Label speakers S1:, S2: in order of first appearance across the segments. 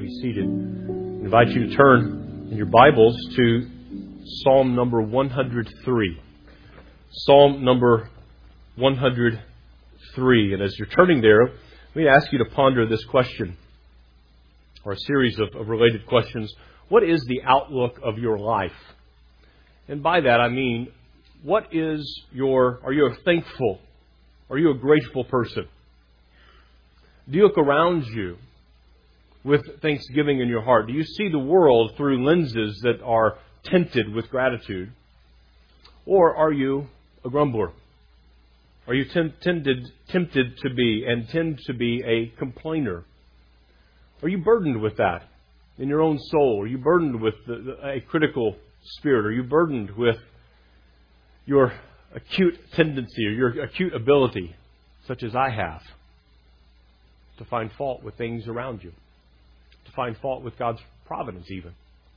S1: be seated. I invite you to turn in your Bibles to Psalm number 103. Psalm number 103. And as you're turning there, let me ask you to ponder this question, or a series of related questions. What is the outlook of your life? And by that I mean, are you a thankful, are you a grateful person? Do you look around you with thanksgiving in your heart? Do you see the world through lenses that are tinted with gratitude? Or are you a grumbler? Are you tempted to be and tend to be a complainer? Are you burdened with that in your own soul? Are you burdened with a critical spirit? Are you burdened with your acute tendency or your acute ability, such as I have, to find fault with things around you? To find fault with God's providence even?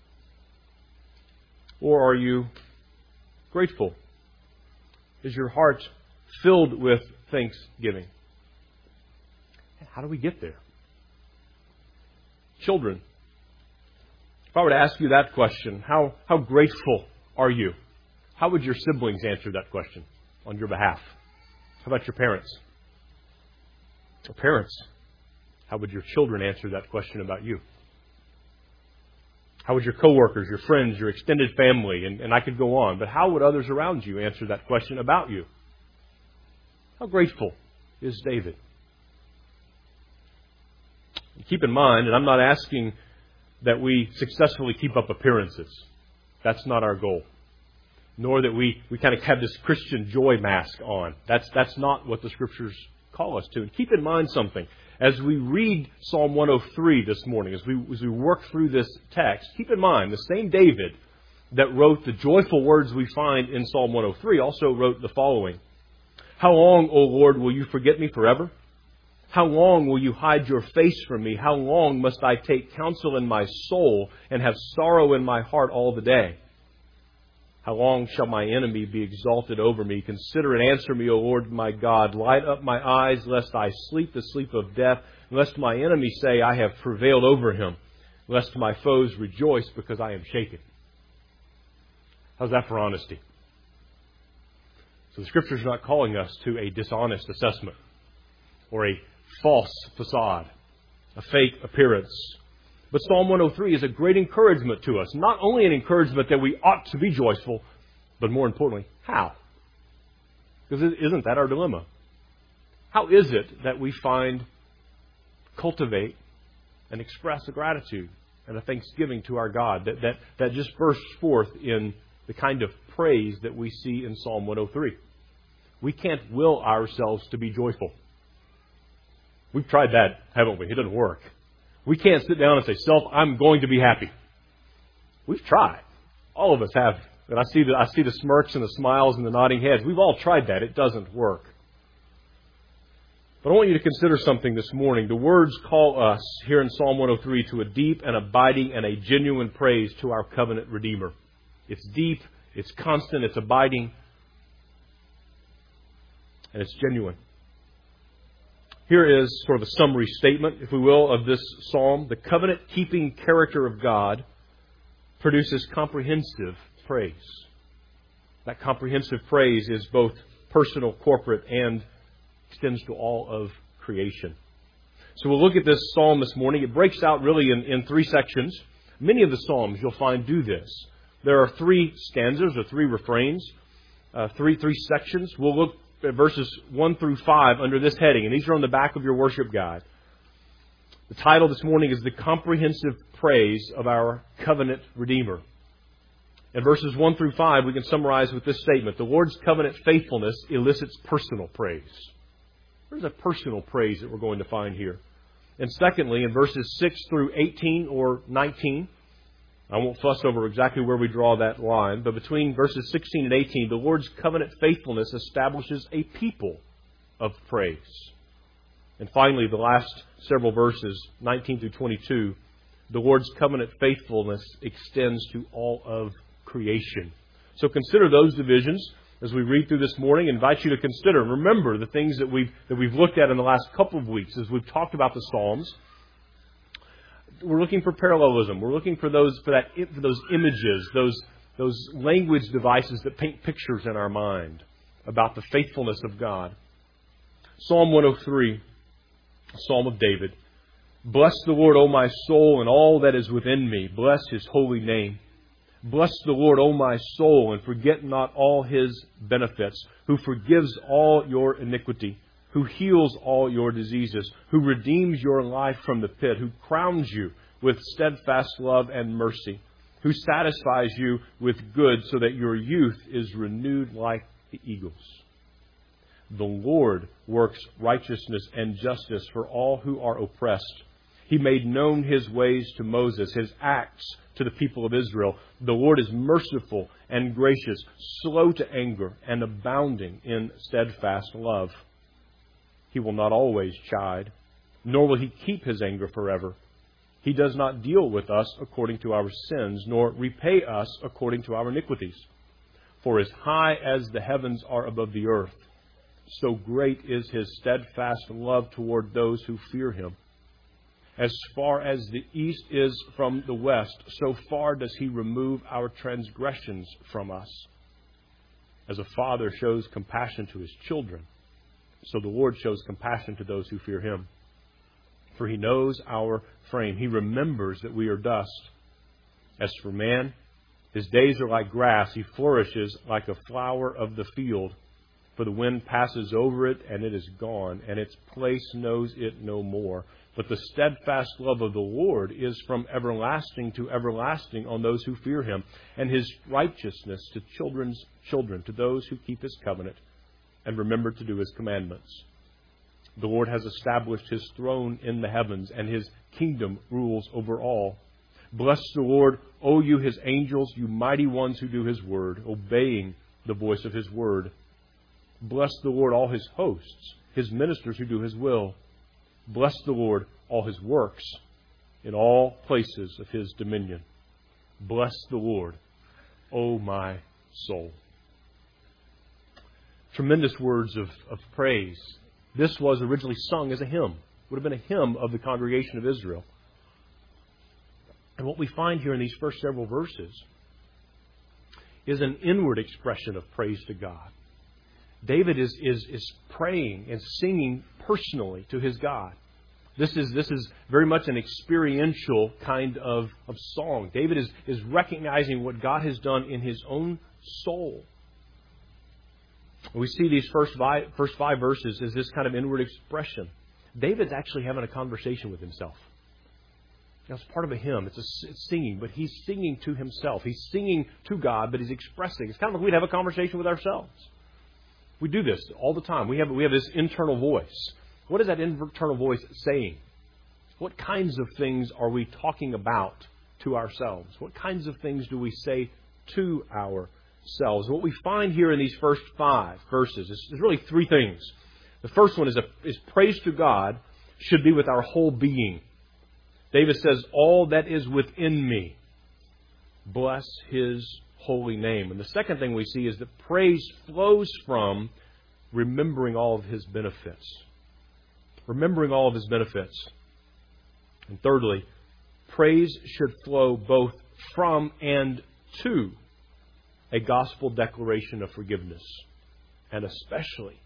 S1: Or are you grateful? Is your heart filled with thanksgiving? How do we get there? Children, if I were to ask you that question, how grateful are you? How would your siblings answer that question on your behalf? How about your parents? Or parents, how would your children answer that question about you? How would your coworkers, your friends, your extended family, and I could go on, but how would others around you answer that question about you? How grateful is David? Keep in mind, and I'm not asking that we successfully keep up appearances. That's not our goal. Nor that we kind of have this Christian joy mask on. That's not what the Scriptures call us to. And keep in mind something. As we read Psalm 103 this morning, as we work through this text, keep in mind the same David that wrote the joyful words we find in Psalm 103 also wrote the following. How long, O Lord, will you forget me forever? How long will you hide your face from me? How long must I take counsel in my soul and have sorrow in my heart all the day? How long shall my enemy be exalted over me? Consider and answer me, O Lord my God. Light up my eyes, lest I sleep the sleep of death, lest my enemy say, I have prevailed over him, lest my foes rejoice because I am shaken. How's that for honesty? So the Scripture's not calling us to a dishonest assessment or a false facade, a fake appearance. But Psalm 103 is a great encouragement to us. Not only an encouragement that we ought to be joyful, but more importantly, how? Because isn't that our dilemma? How is it that we cultivate, and express a gratitude and a thanksgiving to our God that just bursts forth in the kind of praise that we see in Psalm 103? We can't will ourselves to be joyful. We've tried that, haven't we? It doesn't work. We can't sit down and say, self, I'm going to be happy. We've tried. All of us have. And I see the smirks and the smiles and the nodding heads. We've all tried that. It doesn't work. But I want you to consider something this morning. The words call us here in Psalm 103 to a deep and abiding and a genuine praise to our covenant Redeemer. It's deep, it's constant, it's abiding, and it's genuine. Here is sort of a summary statement, if we will, of this psalm. The covenant-keeping character of God produces comprehensive praise. That comprehensive praise is both personal, corporate, and extends to all of creation. So we'll look at this psalm this morning. It breaks out really in three sections. Many of the psalms you'll find do this. There are three stanzas or three refrains, three sections. We'll look at verses 1 through 5 under this heading, and these are on the back of your worship guide. The title this morning is The Comprehensive Praise of Our Covenant Redeemer. In verses 1 through 5, we can summarize with this statement. The Lord's covenant faithfulness elicits personal praise. There's a personal praise that we're going to find here. And secondly, in verses 6 through 18 or 19, I won't fuss over exactly where we draw that line, but between verses 16 and 18, the Lord's covenant faithfulness establishes a people of praise. And finally, the last several verses, 19 through 22, the Lord's covenant faithfulness extends to all of creation. So consider those divisions as we read through this morning. I invite you to consider and remember the things that we've looked at in the last couple of weeks as we've talked about the Psalms. we're looking for parallelism. We're looking for those images, those language devices that paint pictures in our mind about the faithfulness of God. Psalm 103, a Psalm of David. Bless the Lord, O my soul, and all that is within me. Bless His holy name. Bless the Lord, O my soul, and forget not all His benefits, who forgives all your iniquity, who heals all your diseases, who redeems your life from the pit, who crowns you with steadfast love and mercy, who satisfies you with good so that your youth is renewed like the eagles. The Lord works righteousness and justice for all who are oppressed. He made known His ways to Moses, His acts to the people of Israel. The Lord is merciful and gracious, slow to anger, and abounding in steadfast love. He will not always chide, nor will He keep His anger forever. He does not deal with us according to our sins, nor repay us according to our iniquities. For as high as the heavens are above the earth, so great is His steadfast love toward those who fear Him. As far as the east is from the west, so far does He remove our transgressions from us. As a father shows compassion to his children, so the Lord shows compassion to those who fear Him. For He knows our frame. He remembers that we are dust. As for man, his days are like grass. He flourishes like a flower of the field. For the wind passes over it, and it is gone, and its place knows it no more. But the steadfast love of the Lord is from everlasting to everlasting on those who fear Him, and His righteousness to children's children, to those who keep His covenant and remember to do His commandments. The Lord has established His throne in the heavens, and His kingdom rules over all. Bless the Lord, O you His angels, you mighty ones who do His word, obeying the voice of His word. Bless the Lord, all His hosts, His ministers who do His will. Bless the Lord, all His works, in all places of His dominion. Bless the Lord, O my soul. Tremendous words of praise. This was originally sung as a hymn. It would have been a hymn of the congregation of Israel. And what we find here in these first several verses is an inward expression of praise to God. David is praying and singing personally to his God. This is very much an experiential kind of song. David is recognizing what God has done in his own soul. We see these first five verses as this kind of inward expression. David's actually having a conversation with himself. Now, it's part of a hymn. It's singing, but he's singing to himself. He's singing to God, but he's expressing. It's kind of like we'd have a conversation with ourselves. We do this all the time. We have this internal voice. What is that internal voice saying? What kinds of things are we talking about to ourselves? What kinds of things do we say to ourselves? What we find here in these first 5 verses is really 3 things. The first one is praise to God should be with our whole being. David says, all that is within me, bless His holy name. And the second thing we see is that praise flows from remembering all of His benefits. Remembering all of His benefits. And thirdly, praise should flow both from and to a gospel declaration of forgiveness, and especially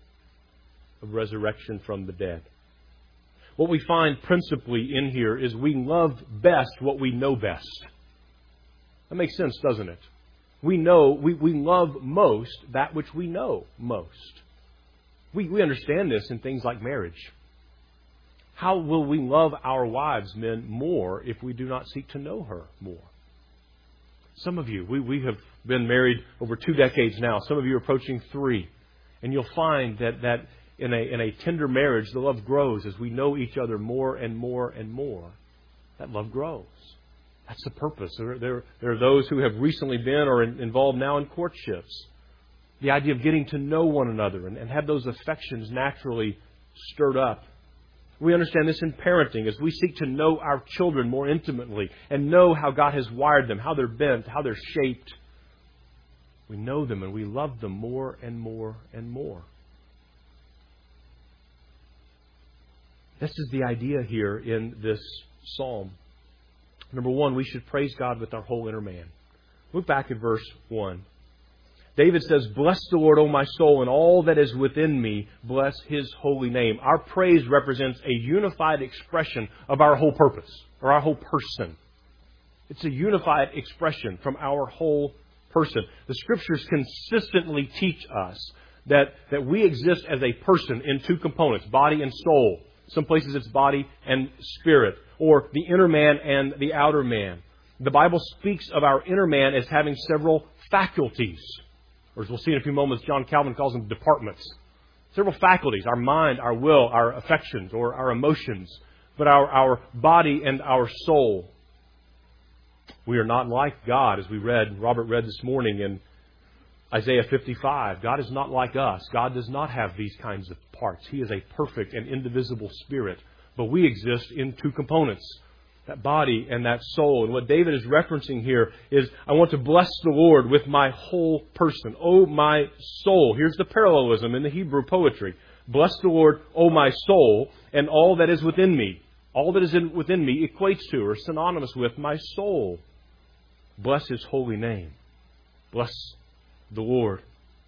S1: of resurrection from the dead. What we find principally in here is we love best what we know best. That makes sense, doesn't it? We love most that which we know most. We understand this in things like marriage. How will we love our wives, men, more if we do not seek to know her more? Some of you, we have been married over 2 decades now. Some of you are approaching 3. And you'll find that in a tender marriage, the love grows as we know each other more and more and more. That love grows. That's the purpose. There are those who have recently been or involved now in courtships. The idea of getting to know one another and have those affections naturally stirred up. We understand this in parenting as we seek to know our children more intimately and know how God has wired them, how they're bent, how they're shaped. We know them and we love them more and more and more. This is the idea here in this psalm. Number one, we should praise God with our whole inner man. Look back at verse 1. David says, "Bless the Lord, O my soul, and all that is within me, bless His holy name." Our praise represents a unified expression of our whole purpose, or our whole person. It's a unified expression from our whole person. The Scriptures consistently teach us that we exist as a person in two components, body and soul. Some places it's body and spirit, or the inner man and the outer man. The Bible speaks of our inner man as having several faculties. Or as we'll see in a few moments, John Calvin calls them departments. Several faculties, our mind, our will, our affections, or our emotions, but our body and our soul. We are not like God, as Robert read this morning in Isaiah 55. God is not like us. God does not have these kinds of parts. He is a perfect and indivisible spirit. But we exist in two components, that body and that soul. And what David is referencing here is, I want to bless the Lord with my whole person. Oh, my soul. Here's the parallelism in the Hebrew poetry. Bless the Lord, oh, my soul, and all that is within me. All that is within me equates to or synonymous with my soul. Bless His holy name. Bless the Lord.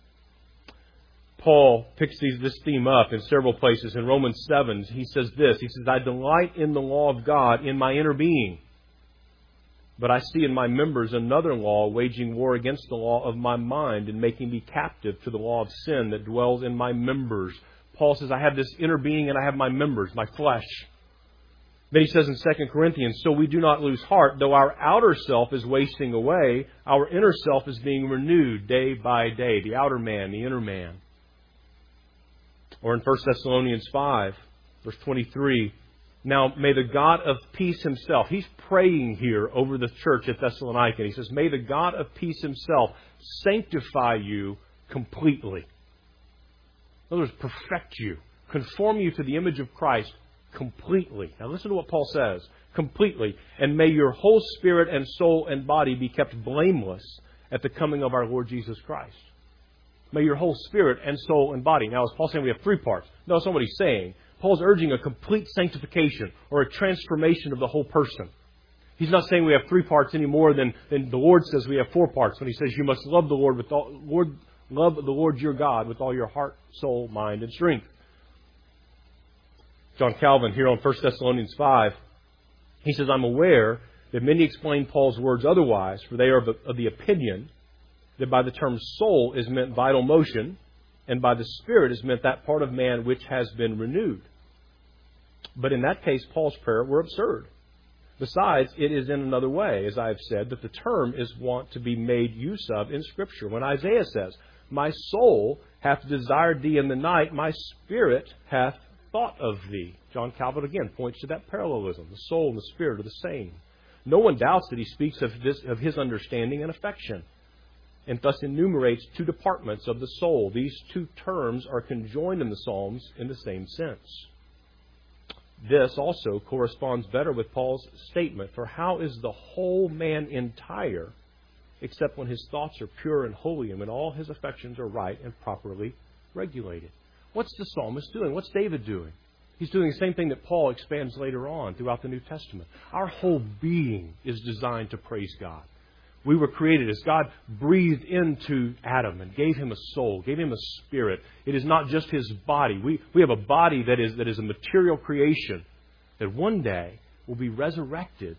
S1: Paul picks this theme up in several places. In Romans 7, he says this. He says, "I delight in the law of God in my inner being. But I see in my members another law waging war against the law of my mind and making me captive to the law of sin that dwells in my members." Paul says, I have this inner being and I have my members, my flesh. Then he says in 2 Corinthians, "So we do not lose heart. Though our outer self is wasting away, our inner self is being renewed day by day." The outer man, the inner man. Or in 1 Thessalonians 5, verse 23, "Now may the God of peace Himself," he's praying here over the church at Thessalonica. He says, "May the God of peace Himself sanctify you completely." In other words, perfect you, conform you to the image of Christ completely. Now listen to what Paul says. Completely. "And may your whole spirit and soul and body be kept blameless at the coming of our Lord Jesus Christ." May your whole spirit and soul and body. Now, is Paul saying we have three parts? No, that's not what he's saying. Paul's urging a complete sanctification or a transformation of the whole person. He's not saying we have three parts any more than the Lord says we have four parts when He says you must love the Lord love the Lord your God with all your heart, soul, mind, and strength. John Calvin here on 1 Thessalonians 5, he says, "I'm aware that many explain Paul's words otherwise, for they are of the opinion that by the term soul is meant vital motion, and by the Spirit is meant that part of man which has been renewed. But in that case, Paul's prayer were absurd. Besides, it is in another way, as I have said, that the term is wont to be made use of in Scripture. When Isaiah says, 'My soul hath desired thee in the night, my spirit hath thought of thee.'" John Calvin again points to that parallelism. The soul and the spirit are the same. No one doubts that he speaks of his understanding and affection, and thus enumerates two departments of the soul. These two terms are conjoined in the Psalms in the same sense. This also corresponds better with Paul's statement, "For how is the whole man entire, except when his thoughts are pure and holy, and when all his affections are right and properly regulated?" What's the psalmist doing? What's David doing? He's doing the same thing that Paul expands later on throughout the New Testament. Our whole being is designed to praise God. We were created as God breathed into Adam and gave him a soul, gave him a spirit. It is not just his body. We have a body that is a material creation that one day will be resurrected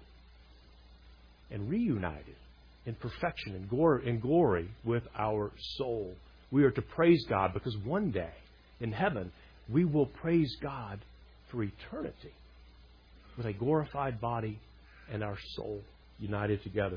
S1: and reunited in perfection and glory with our soul. We are to praise God because one day in heaven we will praise God for eternity with a glorified body and our soul united together.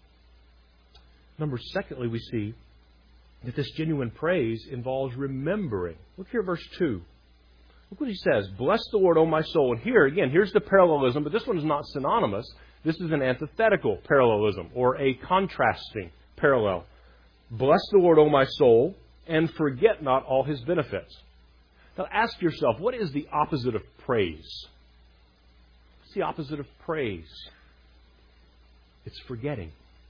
S1: Secondly, we see that this genuine praise involves remembering. Look here, verse 2. Look what he says. "Bless the Lord, O my soul." And here, again, here's the parallelism, but this one is not synonymous. This is an antithetical parallelism, or a contrasting parallel. "Bless the Lord, O my soul, and forget not all His benefits." Now ask yourself, what is the opposite of praise? What's the opposite of praise? It's forgetting.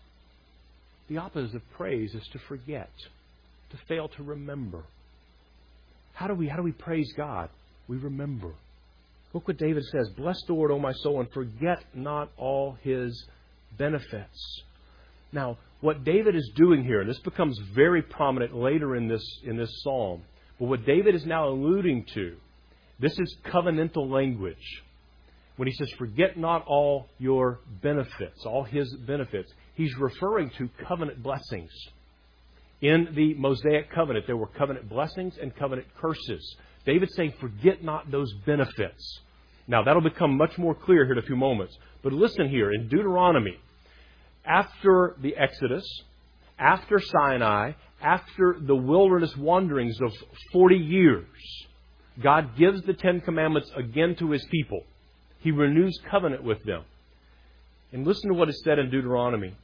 S1: The opposite of praise is to forget, to fail to remember. How do we praise God? We remember. Look what David says. Bless the Lord, O my soul, and forget not all His benefits. Now, what David is doing here, and this becomes very prominent later in this psalm, but what David is now alluding to, this is covenantal language. When he says, forget not all your benefits, all His benefits, he's referring to covenant blessings. In the Mosaic covenant, there were covenant blessings and covenant curses. David's saying, forget not those benefits. Now, that'll become much more clear here in a few moments. But listen here, in Deuteronomy, after the Exodus, after Sinai, after the wilderness wanderings of 40 years, God gives the Ten Commandments again to His people. He renews covenant with them. And listen to what is said in Deuteronomy.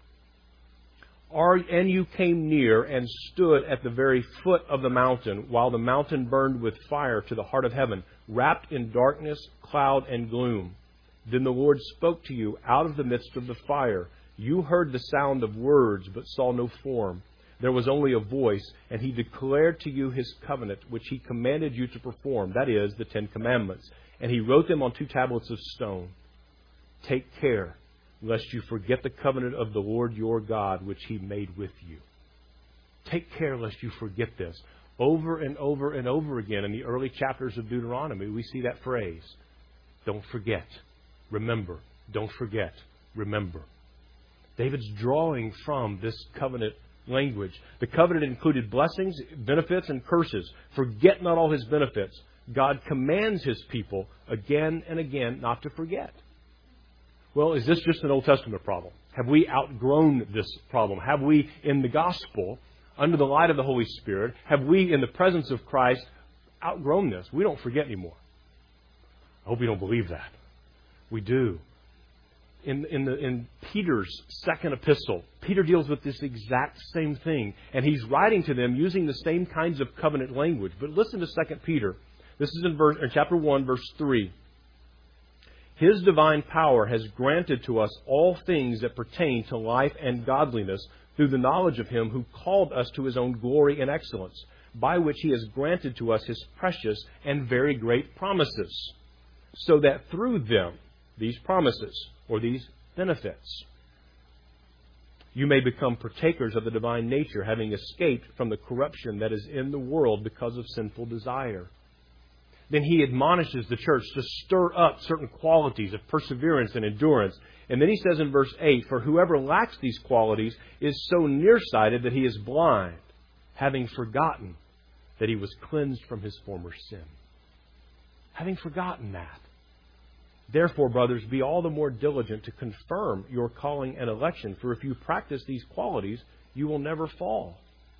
S1: And you came near and stood at the very foot of the mountain, while the mountain burned with fire to the heart of heaven, wrapped in darkness, cloud, and gloom. Then the Lord spoke to you out of the midst of the fire. You heard the sound of words, but saw no form. There was only a voice, and He declared to you His covenant, which He commanded you to perform, that is, the Ten Commandments. And He wrote them on 2 tablets of stone. Take care, lest you forget the covenant of the Lord your God, which He made with you. Take care lest you forget this. Over and over and over again in the early chapters of Deuteronomy, we see that phrase. Don't forget. Remember. Don't forget. Remember. David's drawing from this covenant language. The covenant included blessings, benefits, and curses. Forget not all His benefits. God commands His people again and again not to forget. Well, is this just an Old Testament problem? Have we outgrown this problem? Have we, in the gospel, under the light of the Holy Spirit, have we, in the presence of Christ, outgrown this? We don't forget anymore. I hope you don't believe that. We do. In Peter's second epistle, Peter deals with this exact same thing. And he's writing to them using the same kinds of covenant language. But listen to 2 Peter. This is in chapter 1, verse 3. His divine power has granted to us all things that pertain to life and godliness through the knowledge of Him who called us to His own glory and excellence, by which He has granted to us His precious and very great promises, so that through them, these promises, or these benefits, you may become partakers of the divine nature, having escaped from the corruption that is in the world because of sinful desire. Then he admonishes the church to stir up certain qualities of perseverance and endurance. And then he says in verse 8, for whoever lacks these qualities is so nearsighted that he is blind, having forgotten that he was cleansed from his former sin. Having forgotten that. Therefore, brothers, be all the more diligent to confirm your calling and election, for if you practice these qualities, you will never fall.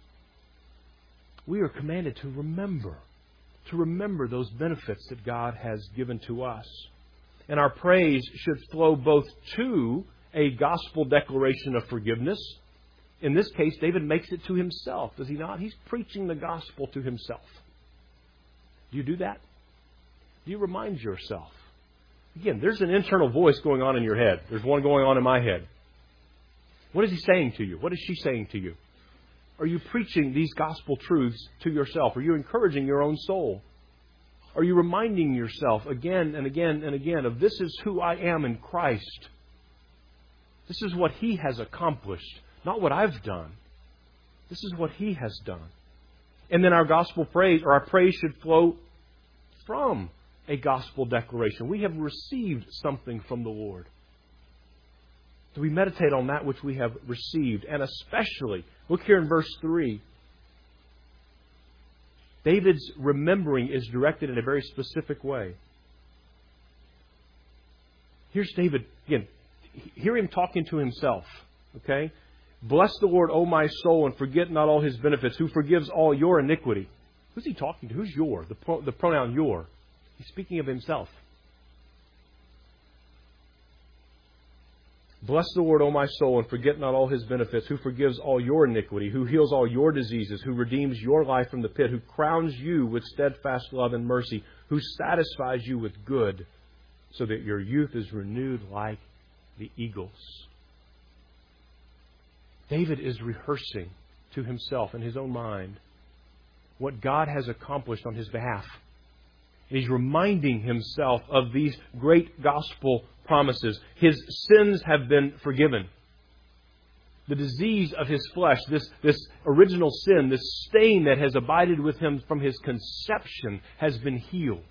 S1: We are commanded to remember those benefits that God has given to us. And our praise should flow both to a gospel declaration of forgiveness. In this case, David makes it to himself, does he not? He's preaching the gospel to himself. Do you do that? Do you remind yourself? Again, there's an internal voice going on in your head. There's one going on in my head. What is he saying to you? What is she saying to you? Are you preaching these gospel truths to yourself? Are you encouraging your own soul? Are you reminding yourself again and again and again of this is who I am in Christ? This is what He has accomplished, not what I've done. This is what He has done. And then our gospel praise, or our praise, should flow from a gospel declaration. We have received something from the Lord. So we meditate on that which we have received. And especially, look here in verse 3. David's remembering is directed in a very specific way. Here's David, again, hear him talking to himself. Okay? Bless the Lord, O my soul, and forget not all His benefits, who forgives all your iniquity. Who's he talking to? Who's your? The pronoun your. He's speaking of himself. Bless the Lord, O my soul, and forget not all His benefits, who forgives all your iniquity, who heals all your diseases, who redeems your life from the pit, who crowns you with steadfast love and mercy, who satisfies you with good, so that your youth is renewed like the eagles. David is rehearsing to himself in his own mind what God has accomplished on his behalf. And He's reminding Himself of these great gospel promises. His sins have been forgiven. The disease of His flesh, this original sin, this stain that has abided with Him from His conception, has been healed.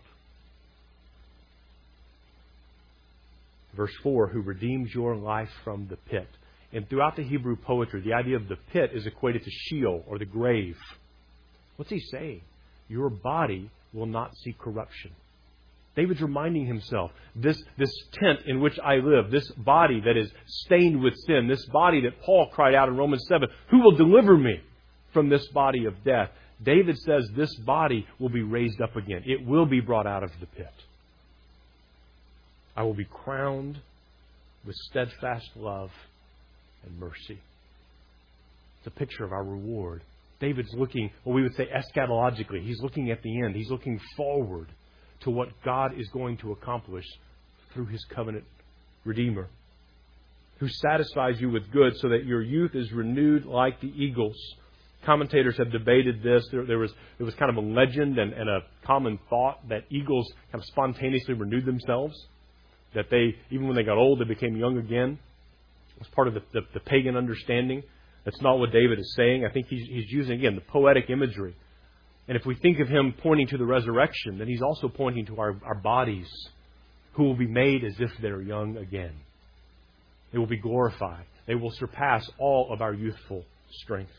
S1: Verse 4, who redeems your life from the pit. And throughout the Hebrew poetry, the idea of the pit is equated to Sheol, or the grave. What's he saying? Your body will not see corruption. David's reminding himself, this tent in which I live, this body that is stained with sin, this body that Paul cried out in Romans 7, who will deliver me from this body of death? David says this body will be raised up again. It will be brought out of the pit. I will be crowned with steadfast love and mercy. It's a picture of our reward. David's looking, what we would say eschatologically. He's looking at the end. He's looking forward to what God is going to accomplish through His covenant Redeemer, who satisfies you with good so that your youth is renewed like the eagles. Commentators have debated this. There was kind of a legend and a common thought that eagles kind of spontaneously renewed themselves, that they, even when they got old, they became young again. It's part of the pagan understanding. That's not what David is saying. I think he's using, again, the poetic imagery. And if we think of him pointing to the resurrection, then he's also pointing to our bodies, who will be made as if they're young again. They will be glorified. They will surpass all of our youthful strength.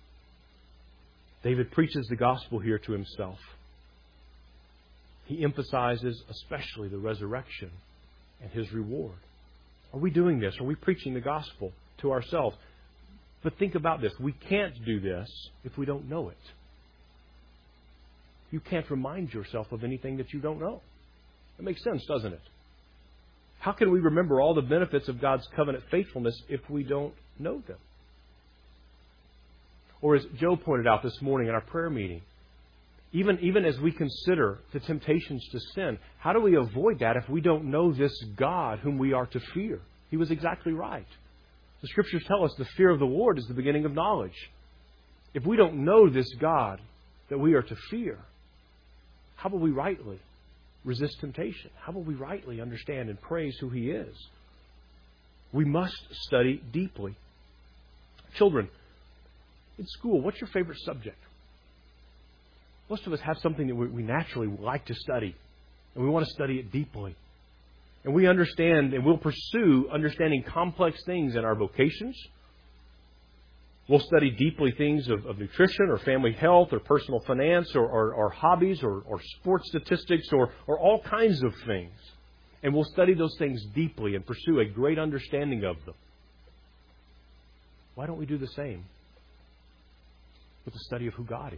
S1: David preaches the gospel here to himself. He emphasizes especially the resurrection and His reward. Are we doing this? Are we preaching the gospel to ourselves? But think about this. We can't do this if we don't know it. You can't remind yourself of anything that you don't know. That makes sense, doesn't it? How can we remember all the benefits of God's covenant faithfulness if we don't know them? Or as Joe pointed out this morning in our prayer meeting, even as we consider the temptations to sin, how do we avoid that if we don't know this God whom we are to fear? He was exactly right. The Scriptures tell us the fear of the Lord is the beginning of knowledge. If we don't know this God that we are to fear, how will we rightly resist temptation? How will we rightly understand and praise who He is? We must study deeply. Children, in school, what's your favorite subject? Most of us have something that we naturally like to study, and we want to study it deeply. And we understand and we'll pursue understanding complex things in our vocations. We'll study deeply things of nutrition or family health or personal finance or hobbies or sports statistics or all kinds of things. And we'll study those things deeply and pursue a great understanding of them. Why don't we do the same with the study of who God is?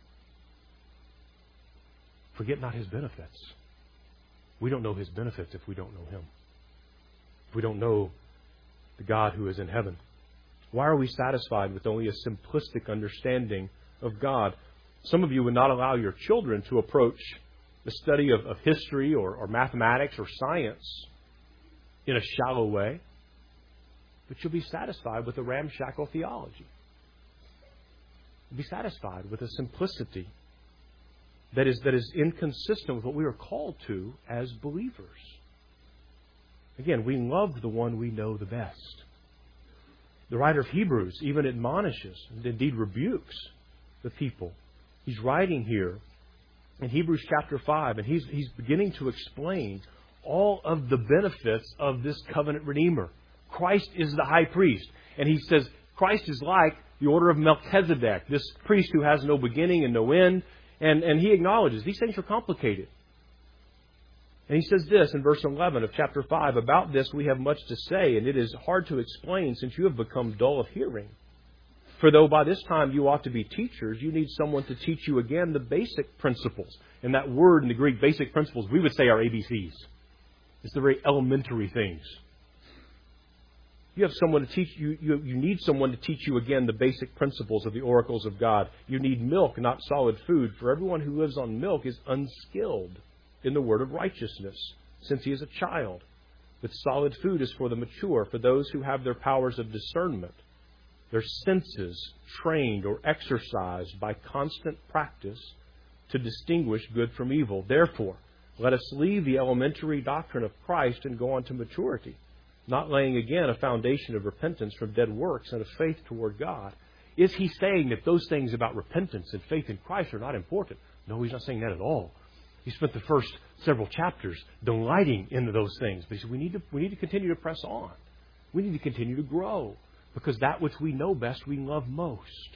S1: Forget not His benefits. We don't know His benefits if we don't know Him. If we don't know the God who is in heaven. Why are we satisfied with only a simplistic understanding of God? Some of you would not allow your children to approach the study of history or mathematics or science in a shallow way. But you'll be satisfied with a ramshackle theology. You'll be satisfied with a simplicity that is inconsistent with what we are called to as believers. Again, we love the one we know the best. The writer of Hebrews even admonishes and indeed rebukes the people. He's writing here in Hebrews chapter 5, and he's beginning to explain all of the benefits of this covenant Redeemer. Christ is the high priest. And he says Christ is like the order of Melchizedek, this priest who has no beginning and no end. And he acknowledges these things are complicated. And he says this in verse 11 of chapter 5, about this we have much to say, and it is hard to explain since you have become dull of hearing. For though by this time you ought to be teachers, you need someone to teach you again the basic principles. And that word in the Greek, basic principles, we would say are ABCs. It's the very elementary things. You have someone to teach you. You need someone to teach you again the basic principles of the oracles of God. You need milk, not solid food. For everyone who lives on milk is unskilled in the word of righteousness, since he is a child. But solid food is for the mature, for those who have their powers of discernment, their senses trained or exercised by constant practice to distinguish good from evil. Therefore, Let us leave the elementary doctrine of Christ and go on to maturity, not laying again a foundation of repentance from dead works and of faith toward God. Is he saying that those things about repentance and faith in Christ are not important? No, he's not saying that at all. He spent the first several chapters delighting in those things. But he said we need to continue to press on. We need to continue to grow, because that which we know best we love most.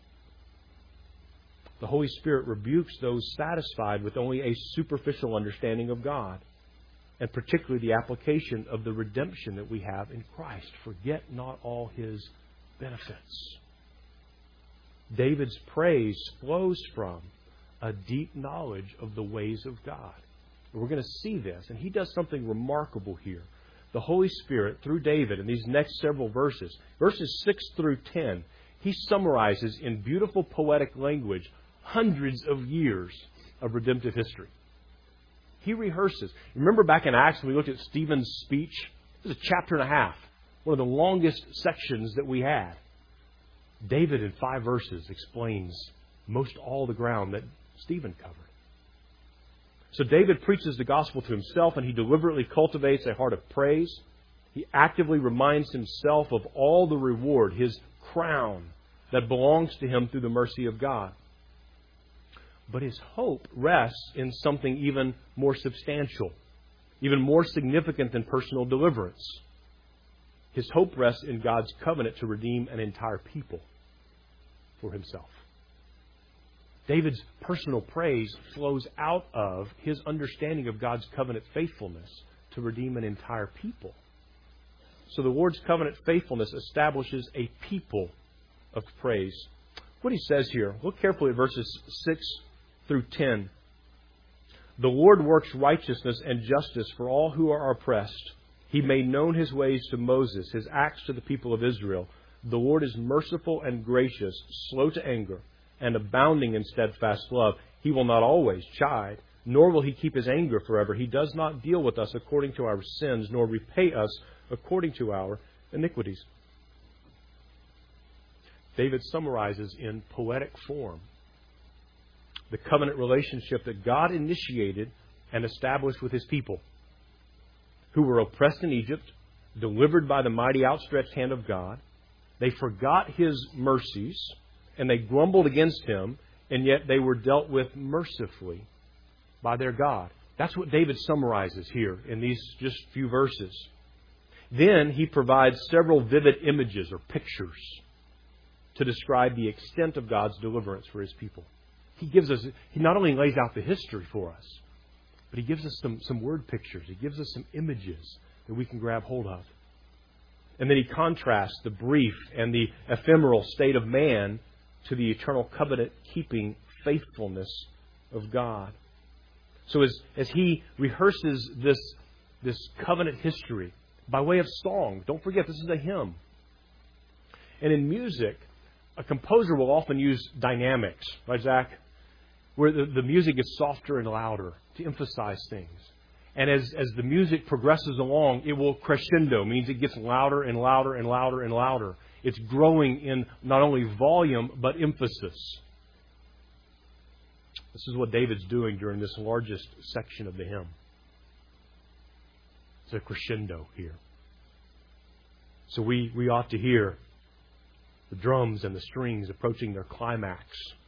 S1: The Holy Spirit rebukes those satisfied with only a superficial understanding of God, and particularly the application of the redemption that we have in Christ. Forget not all His benefits. David's praise flows from a deep knowledge of the ways of God. And we're going to see this, and he does something remarkable here. The Holy Spirit, through David, in these next several verses 6 through 10, he summarizes in beautiful poetic language hundreds of years of redemptive history. He rehearses. Remember back in Acts when we looked at Stephen's speech? It was a chapter and a half, one of the longest sections that we had. David, in 5 verses, explains most all the ground that Stephen covered. So David preaches the gospel to himself, and he deliberately cultivates a heart of praise. He actively reminds himself of all the reward, his crown, that belongs to him through the mercy of God. But his hope rests in something even more substantial, even more significant than personal deliverance. His hope rests in God's covenant to redeem an entire people for himself. David's personal praise flows out of his understanding of God's covenant faithfulness to redeem an entire people. So the Lord's covenant faithfulness establishes a people of praise. What he says here, look carefully at verses 6 through 10. The Lord works righteousness and justice for all who are oppressed. He made known His ways to Moses, His acts to the people of Israel. The Lord is merciful and gracious, slow to anger, and abounding in steadfast love. He will not always chide, nor will He keep His anger forever. He does not deal with us according to our sins, nor repay us according to our iniquities. David summarizes in poetic form the covenant relationship that God initiated and established with His people, who were oppressed in Egypt, delivered by the mighty outstretched hand of God. They forgot His mercies, and they grumbled against Him, and yet they were dealt with mercifully by their God. That's what David summarizes here in these just few verses. Then he provides several vivid images or pictures to describe the extent of God's deliverance for His people. He not only lays out the history for us, but he gives us some word pictures. He gives us some images that we can grab hold of. And then he contrasts the brief and the ephemeral state of man to the eternal covenant-keeping faithfulness of God. So as he rehearses this covenant history by way of song, don't forget this is a hymn. And in music, a composer will often use dynamics, right, Zach? Where the music gets softer and louder to emphasize things. And as the music progresses along, it will crescendo, means it gets louder and louder and louder and louder. It's growing in not only volume, but emphasis. This is what David's doing during this largest section of the hymn. It's a crescendo here. So we ought to hear the drums and the strings approaching their climax.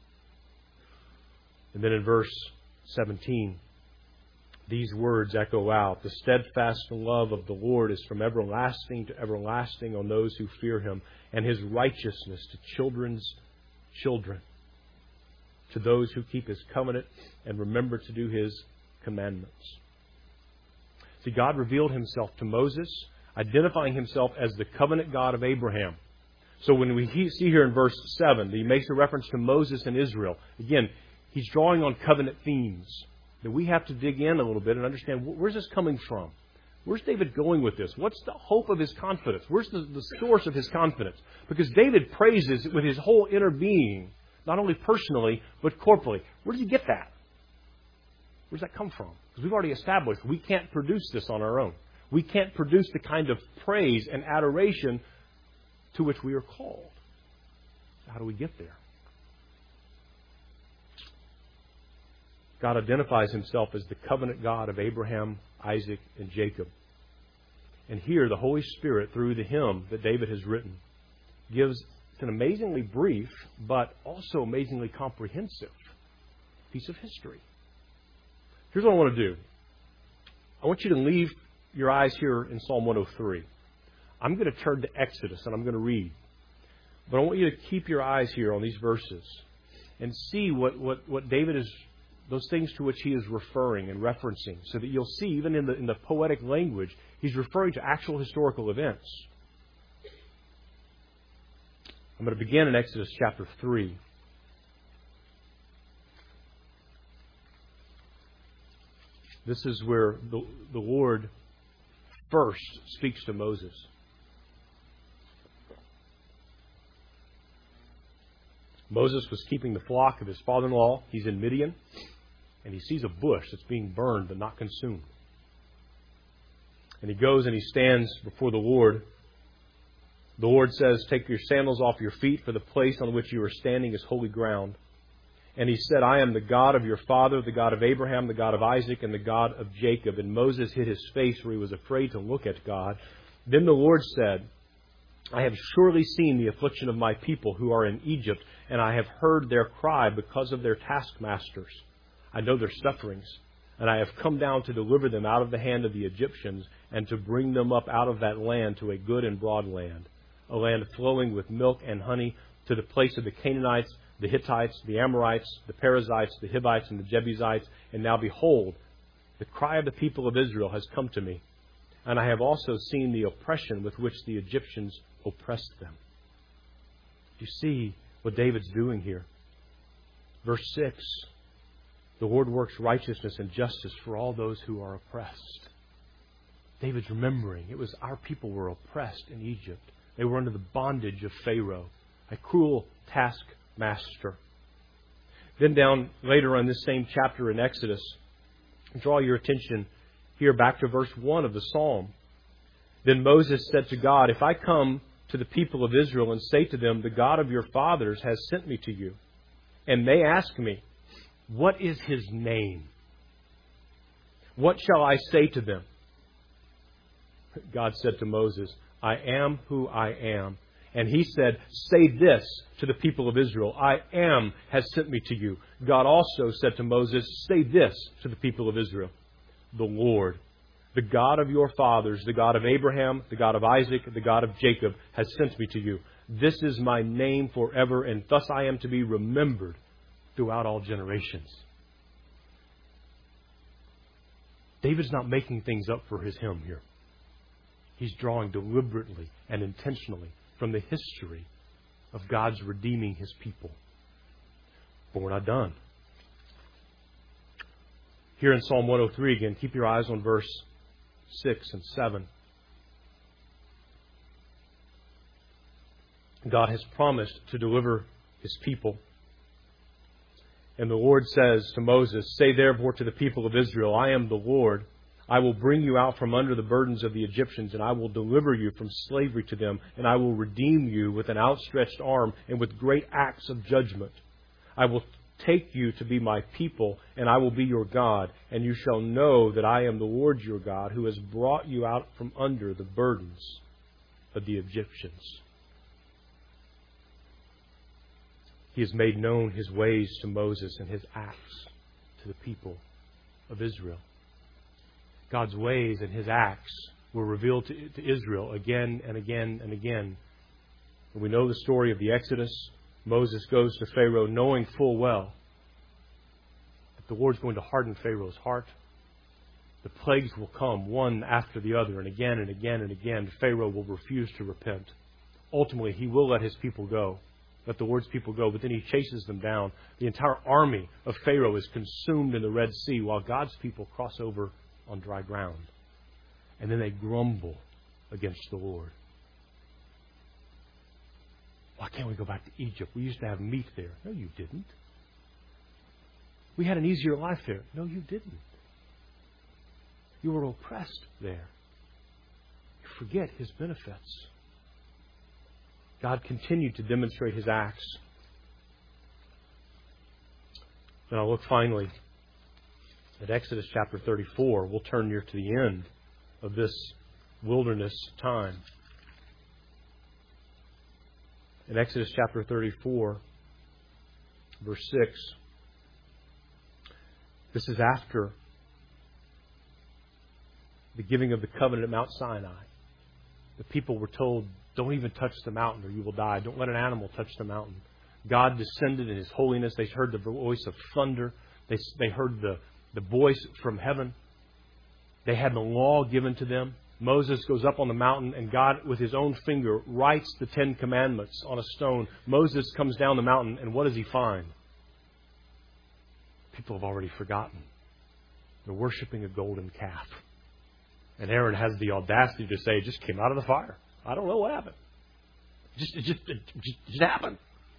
S1: And then in verse 17, these words echo out. The steadfast love of the Lord is from everlasting to everlasting on those who fear Him, and His righteousness to children's children, to those who keep His covenant and remember to do His commandments. See, God revealed Himself to Moses, identifying Himself as the covenant God of Abraham. So when we see here in verse 7, He makes a reference to Moses and Israel. Again, He's drawing on covenant themes that we have to dig in a little bit and understand, where's this coming from? Where's David going with this? What's the hope of his confidence? Where's the source of his confidence? Because David praises with his whole inner being, not only personally, but corporally. Where does he get that? Where does that come from? Because we've already established we can't produce this on our own. We can't produce the kind of praise and adoration to which we are called. How do we get there? God identifies himself as the covenant God of Abraham, Isaac, and Jacob. And here, the Holy Spirit, through the hymn that David has written, gives an amazingly brief, but also amazingly comprehensive piece of history. Here's what I want to do. I want you to leave your eyes here in Psalm 103. I'm going to turn to Exodus and I'm going to read. But I want you to keep your eyes here on these verses and see what David is, those things to which he is referring and referencing, so that you'll see, even in the poetic language, he's referring to actual historical events. I'm going to begin in Exodus chapter 3. This is where the Lord first speaks to Moses. Moses was keeping the flock of his father-in-law. He's in Midian, and he sees a bush that's being burned but not consumed. And he goes and he stands before the Lord. The Lord says, "Take your sandals off your feet, for the place on which you are standing is holy ground." And he said, "I am the God of your father, the God of Abraham, the God of Isaac, and the God of Jacob." And Moses hid his face, for he was afraid to look at God. Then the Lord said, "I have surely seen the affliction of my people who are in Egypt, and I have heard their cry because of their taskmasters. I know their sufferings, and I have come down to deliver them out of the hand of the Egyptians, and to bring them up out of that land to a good and broad land, a land flowing with milk and honey, to the place of the Canaanites, the Hittites, the Amorites, the Perizzites, the Hivites, and the Jebusites. And now behold, the cry of the people of Israel has come to me, and I have also seen the oppression with which the Egyptians oppressed them." You see what David's doing here. Verse 6, the Lord works righteousness and justice for all those who are oppressed. David's remembering it was our people were oppressed in Egypt. They were under the bondage of Pharaoh, a cruel taskmaster. Then down later on this same chapter in Exodus, draw your attention here back to verse 1 of the Psalm. Then Moses said to God, "If I come to the people of Israel and say to them, 'The God of your fathers has sent me to you,' and they ask me, 'What is his name?' what shall I say to them?" God said to Moses, "I am who I am." And he said, "Say this to the people of Israel, 'I am has sent me to you.'" God also said to Moses, "Say this to the people of Israel, 'The Lord, the God of your fathers, the God of Abraham, the God of Isaac, the God of Jacob, has sent me to you. This is my name forever, and thus I am to be remembered throughout all generations." David's not making things up for his hymn here. He's drawing deliberately and intentionally from the history of God's redeeming his people. But we're not done. Here in Psalm 103 again, keep your eyes on verse 6 and 7. God has promised to deliver his people. And the Lord says to Moses, "Say therefore to the people of Israel, 'I am the Lord. I will bring you out from under the burdens of the Egyptians, and I will deliver you from slavery to them, and I will redeem you with an outstretched arm and with great acts of judgment. I will take you to be my people, and I will be your God, and you shall know that I am the Lord your God, who has brought you out from under the burdens of the Egyptians.'" He has made known his ways to Moses and his acts to the people of Israel. God's ways and his acts were revealed to Israel again and again and again. And we know the story of the Exodus. Moses goes to Pharaoh knowing full well that the Lord's going to harden Pharaoh's heart. The plagues will come one after the other, and again and again and again. Pharaoh will refuse to repent. Ultimately, he will let his people go. Let the Lord's people go, but then he chases them down. The entire army of Pharaoh is consumed in the Red Sea while God's people cross over on dry ground. And then they grumble against the Lord. "Why can't we go back to Egypt? We used to have meat there." No, you didn't. "We had an easier life there." No, you didn't. You were oppressed there. You forget his benefits. God continued to demonstrate his acts. And I'll look finally At Exodus chapter 34, we'll turn near to the end of this wilderness time. In Exodus chapter 34, verse 6, this is after the giving of the covenant at Mount Sinai. The people were told, don't even touch the mountain or you will die. Don't let an animal touch the mountain. God descended in His holiness. They heard the voice of thunder. They heard the voice from heaven. They had the law given to them. Moses goes up on the mountain and God, with His own finger, writes the 10 Commandments on a stone. Moses comes down the mountain and what does he find? People have already forgotten. They're worshiping a golden calf. And Aaron has the audacity to say, it just came out of the fire. I don't know what happened. It just happened.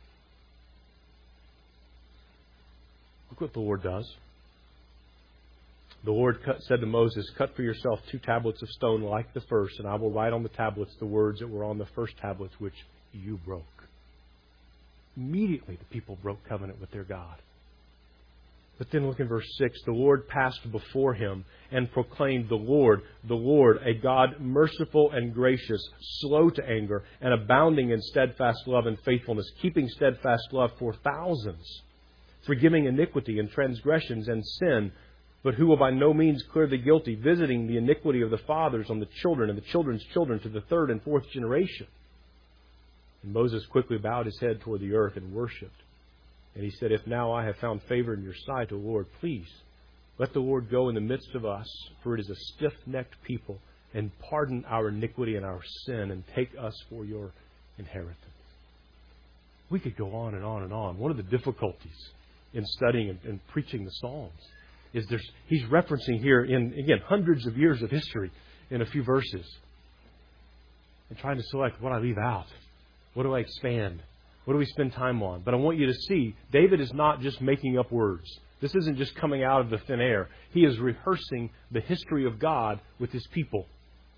S1: Look what the Lord does. The Lord said to Moses, cut for yourself 2 tablets of stone like the first, and I will write on the tablets the words that were on the first tablets which you broke. Immediately the people broke covenant with their God. But then look in verse 6. The Lord passed before him and proclaimed, the Lord, a God merciful and gracious, slow to anger, and abounding in steadfast love and faithfulness, keeping steadfast love for thousands, forgiving iniquity and transgressions and sin, but who will by no means clear the guilty, visiting the iniquity of the fathers on the children and the children's children to the 3rd and 4th generation. And Moses quickly bowed his head toward the earth and worshipped. And he said, if now I have found favor in your sight, O Lord, please let the Lord go in the midst of us, for it is a stiff-necked people, and pardon our iniquity and our sin, and take us for your inheritance. We could go on and on and on. One of the difficulties in studying and preaching the Psalms is he's referencing here in, again, hundreds of years of history in a few verses. And trying to select what I leave out. What do I expand? What do we spend time on? But I want you to see, David is not just making up words. This isn't just coming out of the thin air. He is rehearsing the history of God with His people.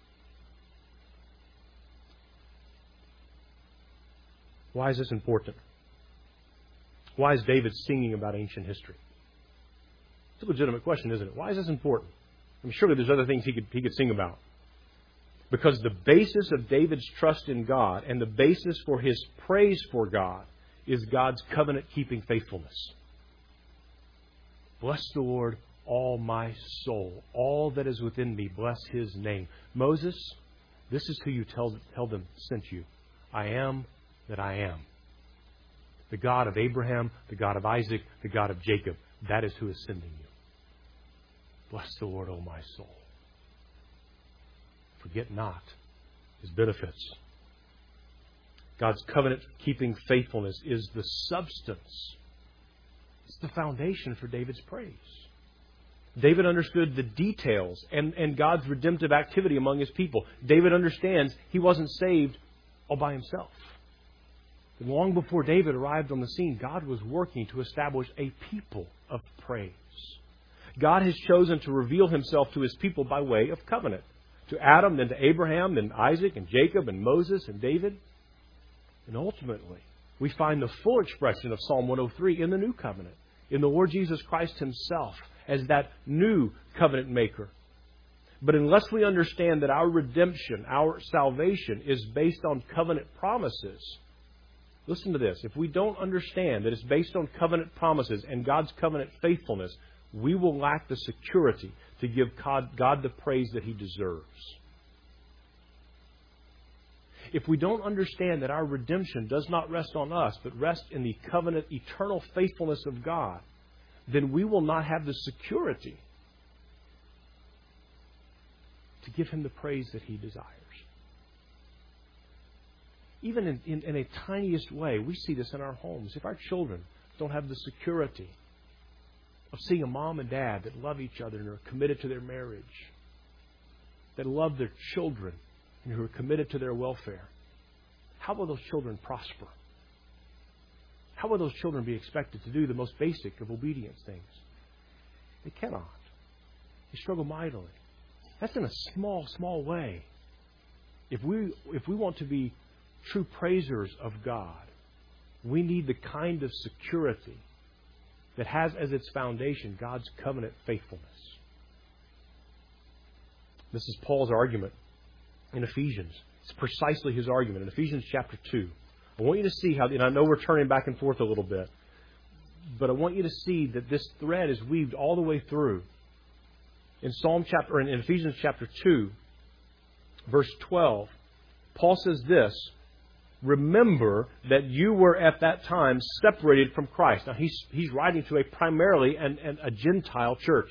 S1: Why is this important? Why is David singing about ancient history? It's a legitimate question, isn't it? Why is this important? I mean, surely there's other things he could sing about. Because the basis of David's trust in God and the basis for his praise for God is God's covenant-keeping faithfulness. Bless the Lord, all my soul. All that is within me, bless His name. Moses, this is who you tell them sent you. I am that I am. The God of Abraham, the God of Isaac, the God of Jacob. That is who is sending you. Bless the Lord, O my soul. Forget not His benefits. God's covenant-keeping faithfulness is the substance. It's the foundation for David's praise. David understood the details and God's redemptive activity among His people. David understands he wasn't saved all by himself. And long before David arrived on the scene, God was working to establish a people of praise. God has chosen to reveal Himself to His people by way of covenant. To Adam, then to Abraham, then Isaac and Jacob and Moses and David. And ultimately, we find the full expression of Psalm 103 in the New Covenant, in the Lord Jesus Christ Himself as that new covenant maker. But unless we understand that our redemption, our salvation is based on covenant promises, listen to this. If we don't understand that it's based on covenant promises and God's covenant faithfulness, we will lack the security to give God the praise that He deserves. If we don't understand that our redemption does not rest on us, but rests in the covenant eternal faithfulness of God, then we will not have the security to give Him the praise that He desires. Even in a tiniest way, we see this in our homes. If our children don't have the security of seeing a mom and dad that love each other and are committed to their marriage, that love their children and who are committed to their welfare, how will those children prosper? How will those children be expected to do the most basic of obedience things? They cannot. They struggle mightily. That's in a small, small way. If we want to be true praisers of God, we need the kind of security that has as its foundation God's covenant faithfulness. This is Paul's argument in Ephesians. It's precisely his argument in Ephesians chapter 2. I want you to see how, and I know we're turning back and forth a little bit, but I want you to see that this thread is weaved all the way through. In Ephesians chapter 2, verse 12, Paul says this, remember that you were at that time separated from Christ. Now he's writing to a primarily a Gentile church.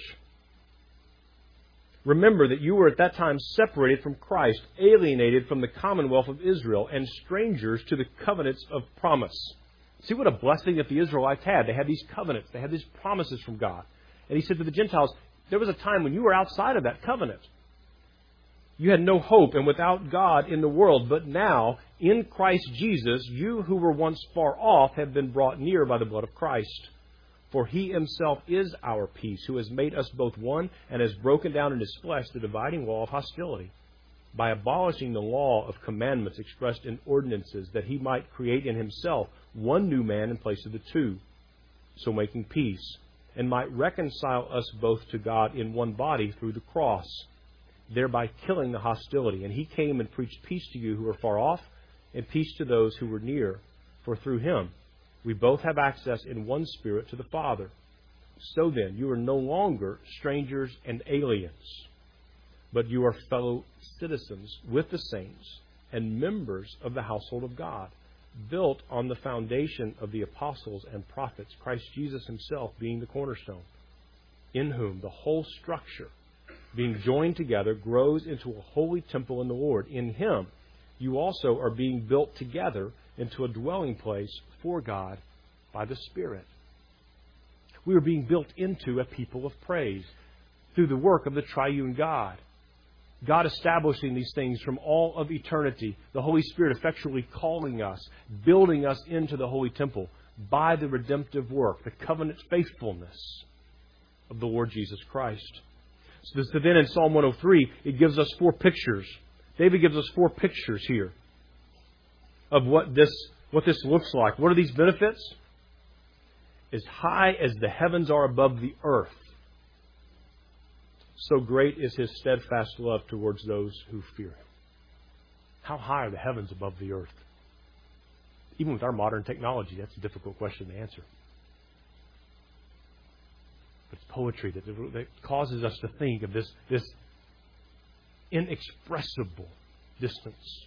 S1: Remember that you were at that time separated from Christ, alienated from the commonwealth of Israel, and strangers to the covenants of promise. See what a blessing that the Israelites had. They had these covenants. They had these promises from God. And he said to the Gentiles, there was a time when you were outside of that covenant. You had no hope and without God in the world. But now, in Christ Jesus, you who were once far off have been brought near by the blood of Christ. For He Himself is our peace, who has made us both one and has broken down in His flesh the dividing wall of hostility, by abolishing the law of commandments expressed in ordinances, that He might create in Himself one new man in place of the two, so making peace, and might reconcile us both to God in one body through the cross, thereby killing the hostility. And He came and preached peace to you who are far off, and peace to those who were near. For through Him we both have access in one Spirit to the Father. So then, you are no longer strangers and aliens, but you are fellow citizens with the saints and members of the household of God, built on the foundation of the apostles and prophets, Christ Jesus Himself being the cornerstone, in whom the whole structure, being joined together, grows into a holy temple in the Lord. In Him you also are being built together into a dwelling place for God by the Spirit. We are being built into a people of praise through the work of the triune God. God establishing these things from all of eternity. The Holy Spirit effectually calling us, building us into the holy temple by the redemptive work, the covenant faithfulness of the Lord Jesus Christ. So then in Psalm 103, it gives us 4 pictures. David gives us 4 pictures here of what this looks like. What are these benefits? As high as the heavens are above the earth, so great is His steadfast love towards those who fear Him. How high are the heavens above the earth? Even with our modern technology, that's a difficult question to answer. But it's poetry that causes us to think of this inexpressible distance.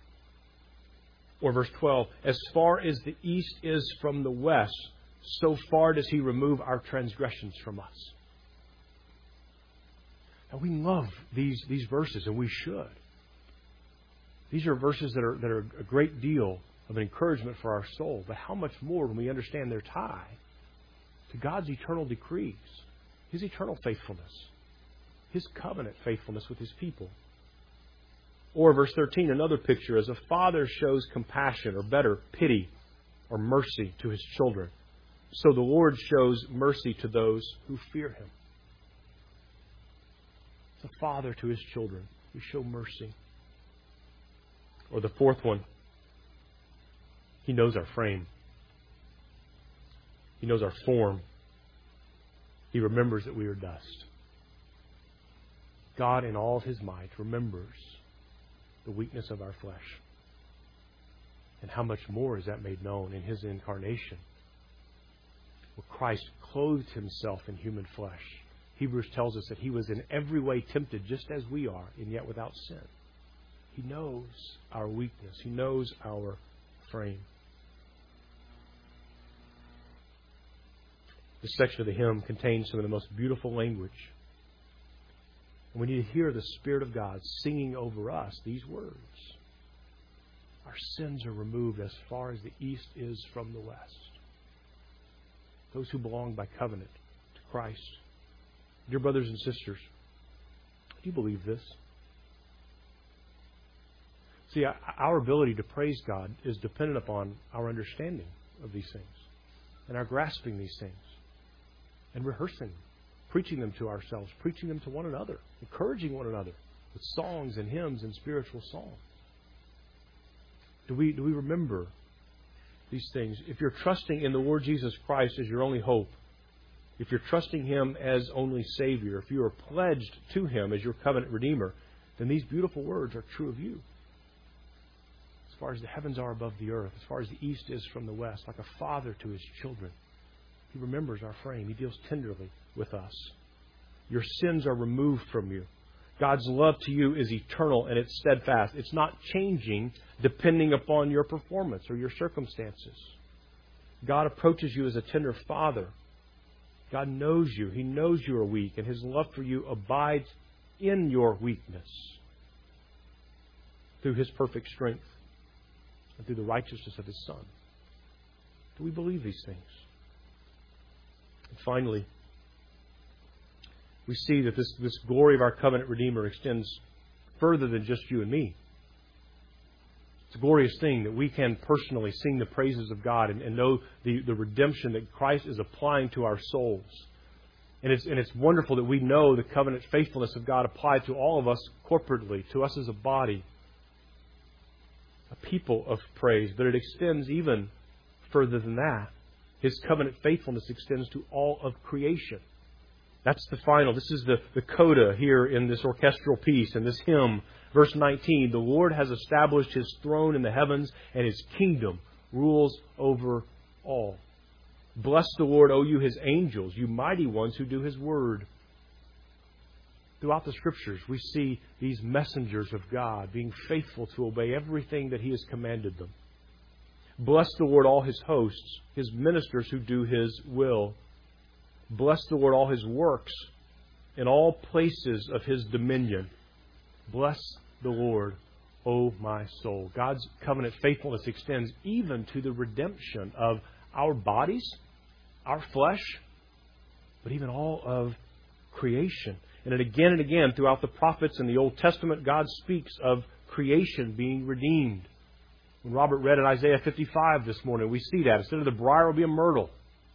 S1: Or verse 12, as far as the east is from the west, so far does He remove our transgressions from us. Now we love these verses, and we should. These are verses that are a great deal of an encouragement for our soul. But how much more when we understand their tie to God's eternal decrees, His eternal faithfulness, His covenant faithfulness with His people. Or verse 13, another picture, as a father shows compassion, or better, pity, or mercy to his children, so the Lord shows mercy to those who fear Him. As a father to His children, we show mercy. Or the fourth one, He knows our frame. He knows our form. He remembers that we are dust. God in all of His might remembers the weakness of our flesh. And how much more is that made known in His incarnation, where Christ clothed Himself in human flesh. Hebrews tells us that He was in every way tempted just as we are, and yet without sin. He knows our weakness. He knows our frame. This section of the hymn contains some of the most beautiful language. And we need to hear the Spirit of God singing over us these words. Our sins are removed as far as the east is from the west. Those who belong by covenant to Christ. Dear brothers and sisters, do you believe this? See, our ability to praise God is dependent upon our understanding of these things and our grasping these things and rehearsing, preaching them to ourselves, preaching them to one another, encouraging one another with songs and hymns and spiritual song. Do we remember these things? If you're trusting in the Lord Jesus Christ as your only hope, if you're trusting Him as only Savior, if you are pledged to Him as your covenant Redeemer, then these beautiful words are true of you. As far as the heavens are above the earth, as far as the east is from the west, like a father to his children. He remembers our frame. He deals tenderly with us. Your sins are removed from you. God's love to you is eternal and it's steadfast. It's not changing depending upon your performance or your circumstances. God approaches you as a tender father. God knows you. He knows you are weak, and His love for you abides in your weakness through His perfect strength and through the righteousness of His Son. Do we believe these things? And finally, we see that this glory of our covenant Redeemer extends further than just you and me. It's a glorious thing that we can personally sing the praises of God and know the redemption that Christ is applying to our souls. And it's wonderful that we know the covenant faithfulness of God applied to all of us corporately, to us as a body, a people of praise. But it extends even further than that. His covenant faithfulness extends to all of creation. That's the final. This is the coda here in this orchestral piece, in this hymn. Verse 19, the Lord has established His throne in the heavens, and His kingdom rules over all. Bless the Lord, O you His angels, you mighty ones who do His word. Throughout the Scriptures, we see these messengers of God being faithful to obey everything that He has commanded them. Bless the Lord, all His hosts, His ministers who do His will. Bless the Lord, all His works, in all places of His dominion. Bless the Lord, O my soul. God's covenant faithfulness extends even to the redemption of our bodies, our flesh, but even all of creation. And again throughout the prophets in the Old Testament, God speaks of creation being redeemed. When Robert read in Isaiah 55 this morning, we see that. Instead of the briar will be a myrtle.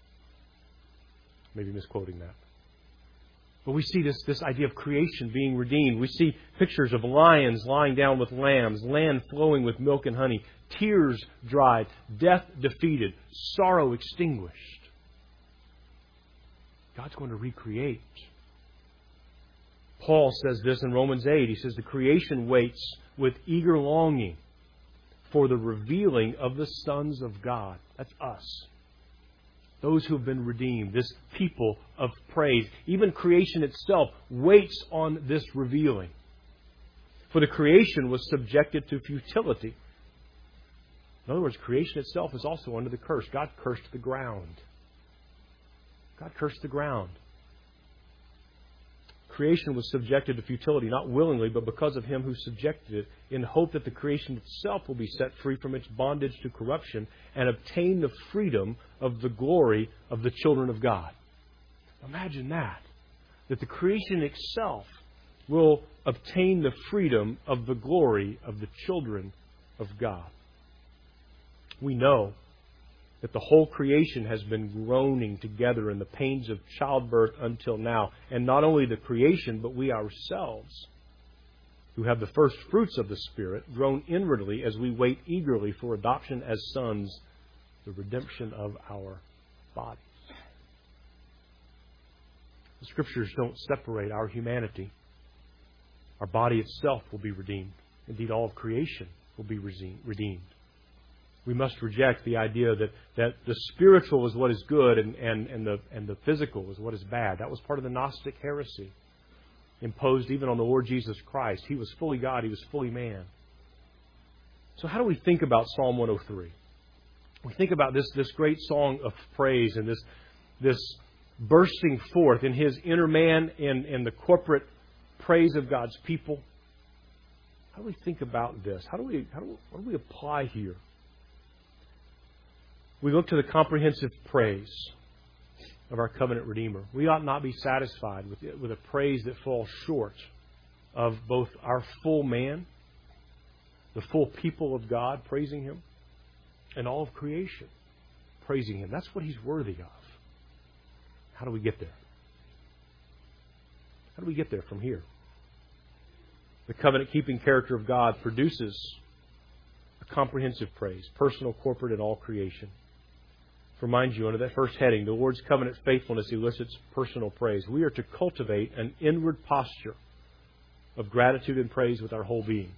S1: Maybe misquoting that. But we see this idea of creation being redeemed. We see pictures of lions lying down with lambs, land flowing with milk and honey, tears dried, death defeated, sorrow extinguished. God's going to recreate. Paul says this in Romans 8. He says the creation waits with eager longing for the revealing of the sons of God. That's us. Those who have been redeemed, this people of praise. Even creation itself waits on this revealing. For the creation was subjected to futility. In other words, creation itself is also under the curse. God cursed the ground. God cursed the ground. Creation was subjected to futility, not willingly, but because of Him who subjected it, in hope that the creation itself will be set free from its bondage to corruption and obtain the freedom of the glory of the children of God. Imagine that the creation itself will obtain the freedom of the glory of the children of God. We know that the whole creation has been groaning together in the pains of childbirth until now. And not only the creation, but we ourselves, who have the first fruits of the Spirit, groan inwardly as we wait eagerly for adoption as sons, the redemption of our bodies. The Scriptures don't separate our humanity. Our body itself will be redeemed. Indeed, all of creation will be redeemed. We must reject the idea that the spiritual is what is good and the physical is what is bad. That was part of the Gnostic heresy imposed even on the Lord Jesus Christ. He was fully God. He was fully man. So how do we think about Psalm 103? We think about this great song of praise and this bursting forth in His inner man and the corporate praise of God's people. How do we think about this? What do we apply here? We look to the comprehensive praise of our covenant Redeemer. We ought not be satisfied with a praise that falls short of both our full man, the full people of God praising Him, and all of creation praising Him. That's what He's worthy of. How do we get there? How do we get there from here? The covenant-keeping character of God produces a comprehensive praise, personal, corporate, and all creation. remind you, under that first heading, the Lord's covenant faithfulness elicits personal praise. We are to cultivate an inward posture of gratitude and praise with our whole being.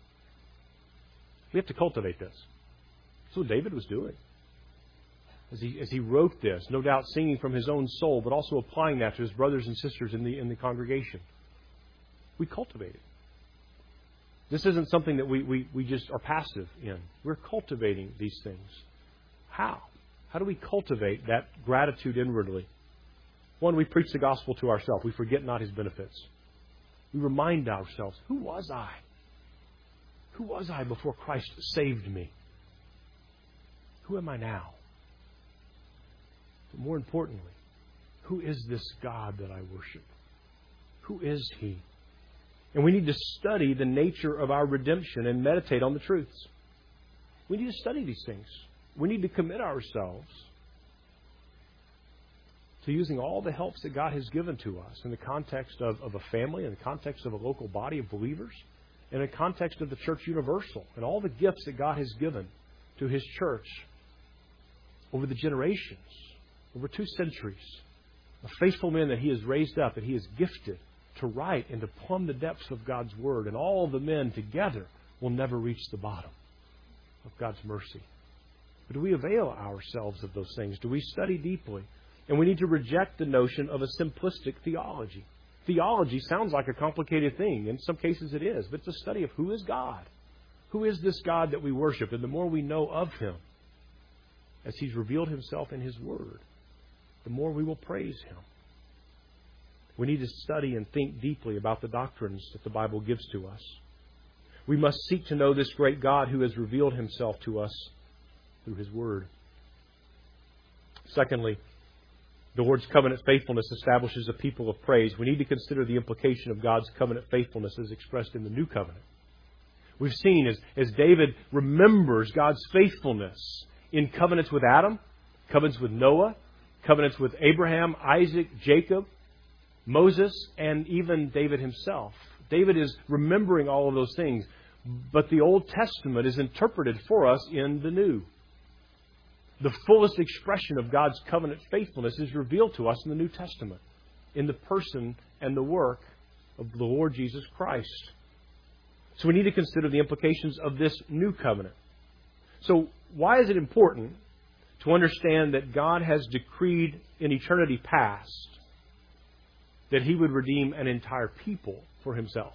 S1: We have to cultivate this. That's what David was doing. As he wrote this, no doubt singing from his own soul, but also applying that to his brothers and sisters in the congregation. We cultivate it. This isn't something that we just are passive in. We're cultivating these things. How? How do we cultivate that gratitude inwardly? One, we preach the gospel to ourselves. We forget not His benefits. We remind ourselves, who was I? Who was I before Christ saved me? Who am I now? But more importantly, who is this God that I worship? Who is He? And we need to study the nature of our redemption and meditate on the truths. We need to study these things. We need to commit ourselves to using all the helps that God has given to us in the context of a family, in the context of a local body of believers, in the context of the church universal, and all the gifts that God has given to His church over the generations, over 2 centuries, of faithful men that He has raised up, that He has gifted to write and to plumb the depths of God's Word. And all the men together will never reach the bottom of God's mercy. But do we avail ourselves of those things? Do we study deeply? And we need to reject the notion of a simplistic theology. Theology sounds like a complicated thing. In some cases it is. But it's a study of who is God. Who is this God that we worship? And the more we know of Him, as He's revealed Himself in His Word, the more we will praise Him. We need to study and think deeply about the doctrines that the Bible gives to us. We must seek to know this great God who has revealed Himself to us through His Word. Secondly, the Lord's covenant faithfulness establishes a people of praise. We need to consider the implication of God's covenant faithfulness as expressed in the New Covenant. We've seen as David remembers God's faithfulness in covenants with Adam, covenants with Noah, covenants with Abraham, Isaac, Jacob, Moses, and even David himself. David is remembering all of those things, but the Old Testament is interpreted for us in the New. The fullest expression of God's covenant faithfulness is revealed to us in the New Testament, in the person and the work of the Lord Jesus Christ. So we need to consider the implications of this new covenant. So why is it important to understand that God has decreed in eternity past that He would redeem an entire people for Himself?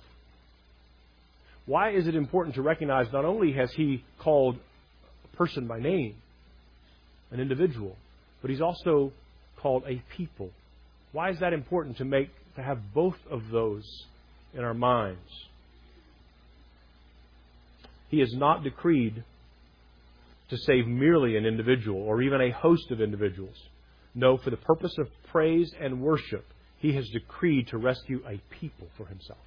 S1: Why is it important to recognize not only has He called a person by name, an individual, but He's also called a people? Why is that important to have both of those in our minds? He has not decreed to save merely an individual or even a host of individuals. No, for the purpose of praise and worship, He has decreed to rescue a people for Himself.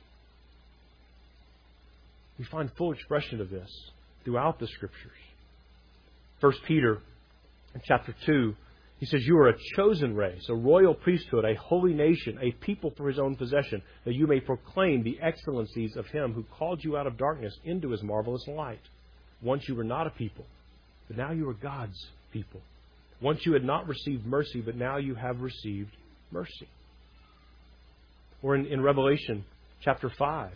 S1: We find full expression of this throughout the Scriptures. 1 Peter in chapter 2, he says, "You are a chosen race, a royal priesthood, a holy nation, a people for His own possession, that you may proclaim the excellencies of Him who called you out of darkness into His marvelous light. Once you were not a people, but now you are God's people. Once you had not received mercy, but now you have received mercy." Or in Revelation chapter 5.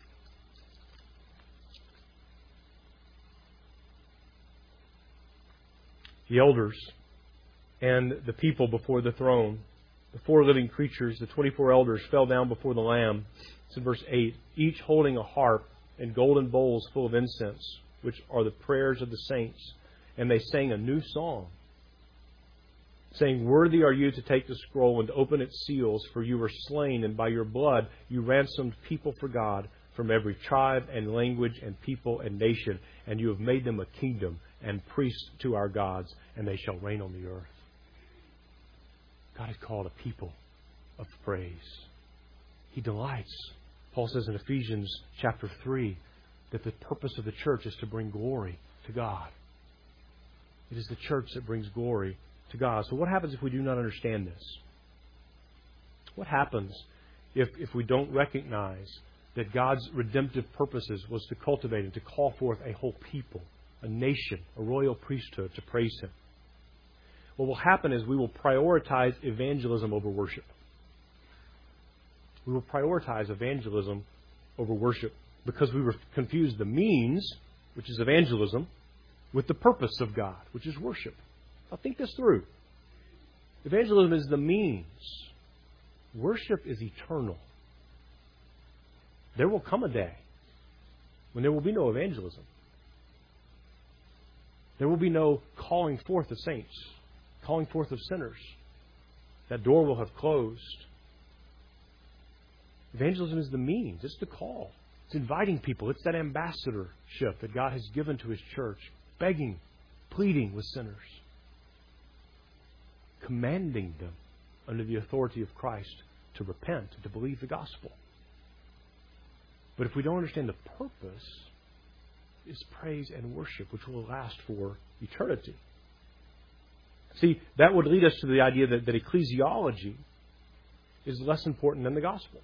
S1: The elders and the people before the throne, the 4 living creatures, the 24 elders, fell down before the Lamb. It's in verse 8. Each holding a harp and golden bowls full of incense, which are the prayers of the saints. And they sang a new song, saying, "Worthy are you to take the scroll and to open its seals, for you were slain, and by your blood you ransomed people for God from every tribe and language and people and nation, and you have made them a kingdom and priests to our gods, and they shall reign on the earth." God has called a people of praise. He delights. Paul says in Ephesians chapter 3 that the purpose of the church is to bring glory to God. It is the church that brings glory to God. So what happens if we do not understand this? What happens if we don't recognize that God's redemptive purposes was to cultivate and to call forth a whole people, a nation, a royal priesthood to praise Him? what will happen is we will prioritize evangelism over worship. We will prioritize evangelism over worship because we will confuse the means, which is evangelism, with the purpose of God, which is worship. Now think this through. Evangelism is the means. Worship is eternal. There will come a day when there will be no evangelism. There will be no calling forth of saints, calling forth of sinners. That door will have closed. Evangelism is the means. It's the call. It's inviting people. It's that ambassadorship that God has given to His church, begging, pleading with sinners, commanding them under the authority of Christ to repent and to believe the gospel. But if we don't understand the purpose, it's praise and worship, which will last for eternity. See, that would lead us to the idea that ecclesiology is less important than the gospel.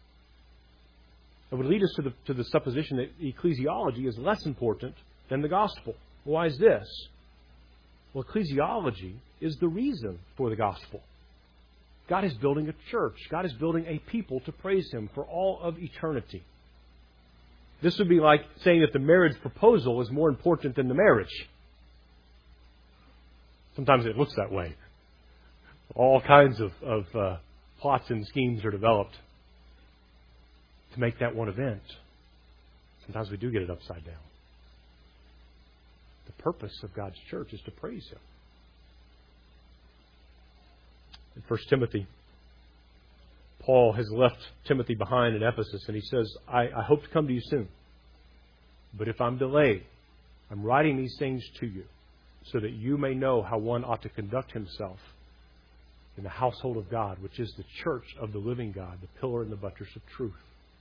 S1: It would lead us to the supposition that ecclesiology is less important than the gospel. Why is this? Well, ecclesiology is the reason for the gospel. God is building a church. God is building a people to praise Him for all of eternity. This would be like saying that the marriage proposal is more important than the marriage. Sometimes it looks that way. All kinds of plots and schemes are developed to make that one event. Sometimes we do get it upside down. The purpose of God's church is to praise Him. In 1 Timothy, Paul has left Timothy behind in Ephesus, and he says, I hope to come to you soon. But if I'm delayed, I'm writing these things to you so that you may know how one ought to conduct himself in the household of God, which is the church of the living God, the pillar and the buttress of truth.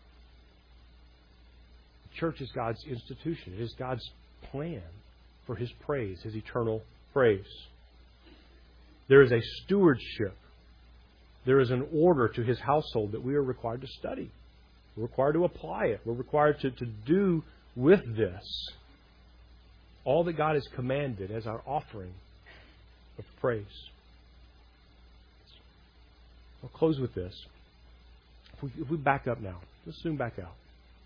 S1: The church is God's institution. It is God's plan for His praise, His eternal praise. There is a stewardship. There is an order to His household that we are required to study. We're required to apply it. We're required to do with this all that God has commanded as our offering of praise. I'll close with this. If we back up now, let's zoom back out.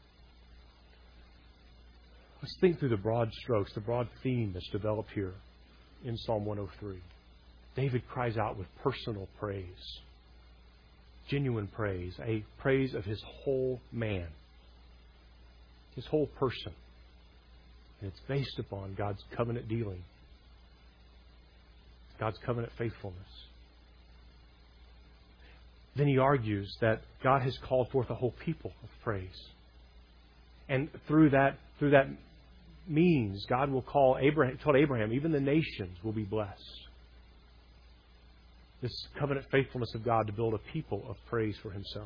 S1: Let's think through the broad strokes, the broad theme that's developed here in Psalm 103. David cries out with personal praise, genuine praise, a praise of his whole man, his whole person. And it's based upon God's covenant dealing, God's covenant faithfulness. Then he argues that God has called forth a whole people of praise. And through that means, God will call Abraham, even the nations will be blessed. This covenant faithfulness of God to build a people of praise for Himself.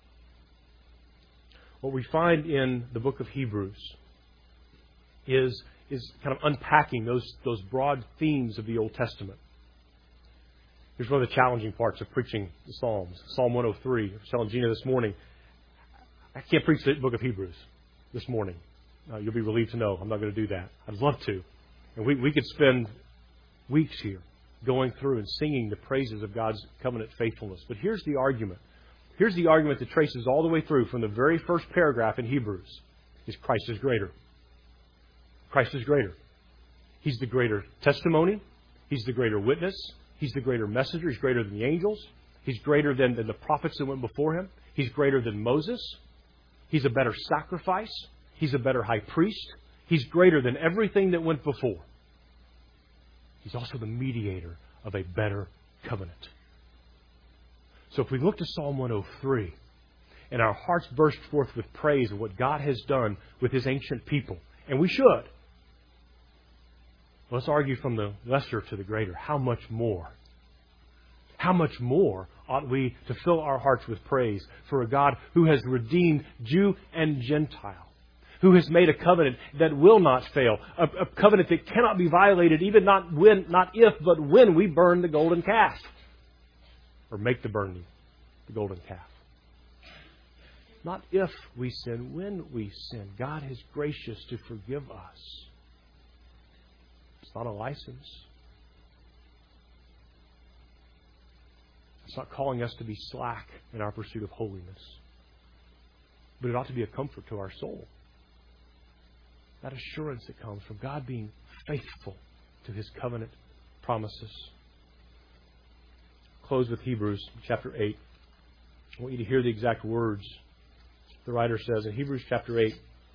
S1: What we find in the book of Hebrews is kind of unpacking those broad themes of the Old Testament. Here's one of the challenging parts of preaching the Psalms. Psalm 103. I was telling Gina this morning, I can't preach the book of Hebrews this morning. You'll be relieved to know I'm not going to do that. I'd love to. And we could spend weeks here going through and singing the praises of God's covenant faithfulness. But here's the argument. Here's the argument that traces all the way through from the very first paragraph in Hebrews. Is Christ is greater. Christ is greater. He's the greater testimony. He's the greater witness. He's the greater messenger. He's greater than the angels. He's greater than the prophets that went before Him. He's greater than Moses. He's a better sacrifice. He's a better high priest. He's greater than everything that went before. He's also the mediator of a better covenant. So if we look to Psalm 103 and our hearts burst forth with praise of what God has done with His ancient people, and we should, let's argue from the lesser to the greater. How much more? How much more ought we to fill our hearts with praise for a God who has redeemed Jew and Gentile, who has made a covenant that will not fail, a covenant that cannot be violated, even not if, but when we burn the golden calf, or make the golden calf. Not if we sin, when we sin. God is gracious to forgive us. It's not a license. It's not calling us to be slack in our pursuit of holiness. But it ought to be a comfort to our soul. That assurance that comes from God being faithful to His covenant promises. Close with Hebrews chapter 8. I want you to hear the exact words the writer says in Hebrews chapter 8.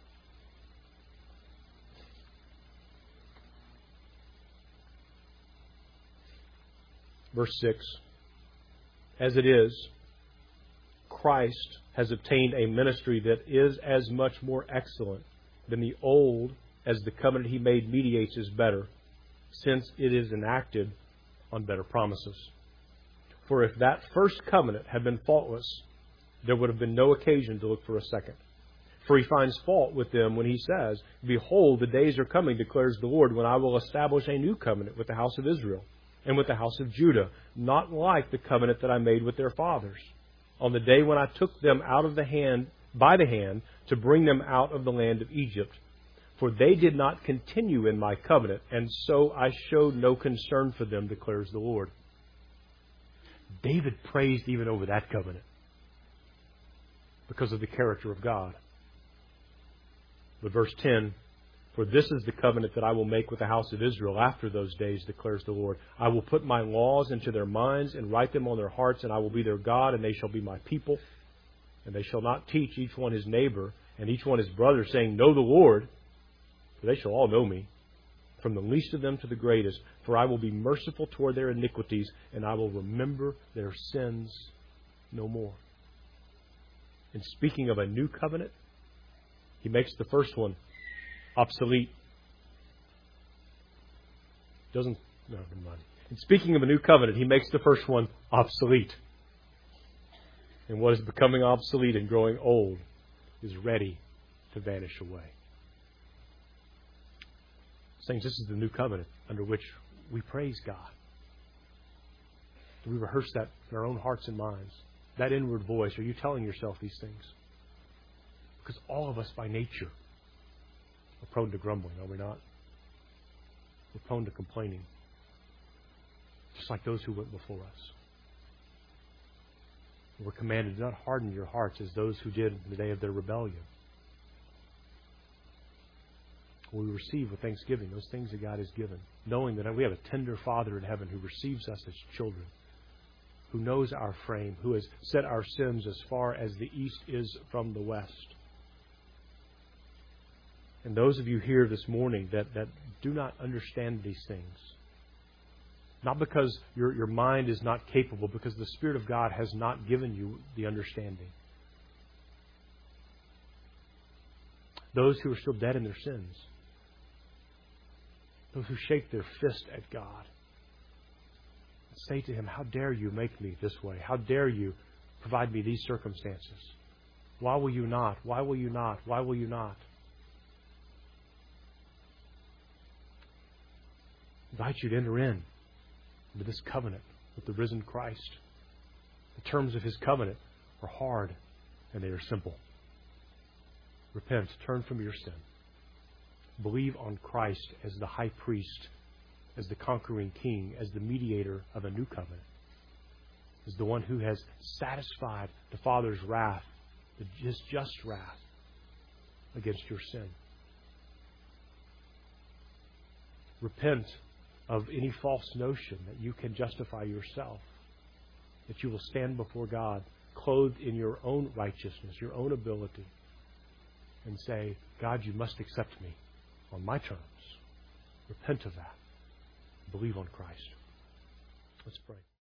S1: Verse 6. As it is, Christ has obtained a ministry that is as much more excellent than the old as the covenant He made mediates is better, since it is enacted on better promises. For if that first covenant had been faultless, there would have been no occasion to look for a second. For He finds fault with them when He says, Behold, the days are coming, declares the Lord, when I will establish a new covenant with the house of Israel and with the house of Judah, not like the covenant that I made with their fathers, on the day when I took them out of the hand, by the hand, to bring them out of the land of Egypt. For they did not continue in my covenant, and so I showed no concern for them, declares the Lord. David praised even over that covenant because of the character of God. But verse 10, For this is the covenant that I will make with the house of Israel after those days, declares the Lord. I will put my laws into their minds and write them on their hearts, and I will be their God, and they shall be my people. And they shall not teach each one his neighbor and each one his brother, saying, Know the Lord, for they shall all know me, from the least of them to the greatest. For I will be merciful toward their iniquities, and I will remember their sins no more. In speaking of a new covenant, He makes the first one obsolete. Never mind. In speaking of a new covenant, He makes the first one obsolete. And what is becoming obsolete and growing old is ready to vanish away. Saints, this is the new covenant under which we praise God. We rehearse that in our own hearts and minds. That inward voice, are you telling yourself these things? Because all of us by nature are prone to grumbling, are we not? We're prone to complaining. Just like those who went before us. We're commanded to not harden your hearts as those who did in the day of their rebellion. We receive with thanksgiving those things that God has given, knowing that we have a tender Father in heaven who receives us as children, who knows our frame, who has set our sins as far as the east is from the west. And those of you here this morning that do not understand these things, not because your mind is not capable, because the Spirit of God has not given you the understanding. Those who are still dead in their sins. Those who shake their fist at God. Say to Him, how dare you make me this way? How dare you provide me these circumstances? Why will you not? Why will you not? Why will you not? I invite you to enter into this covenant with the risen Christ. The terms of His covenant are hard and they are simple. Repent, turn from your sin. Believe on Christ as the high priest, as the conquering king, as the mediator of a new covenant, as the one who has satisfied the Father's wrath, His just wrath against your sin. Repent of any false notion that you can justify yourself, that you will stand before God clothed in your own righteousness, your own ability, and say, God, you must accept me on my terms. Repent of that. Believe on Christ. Let's pray.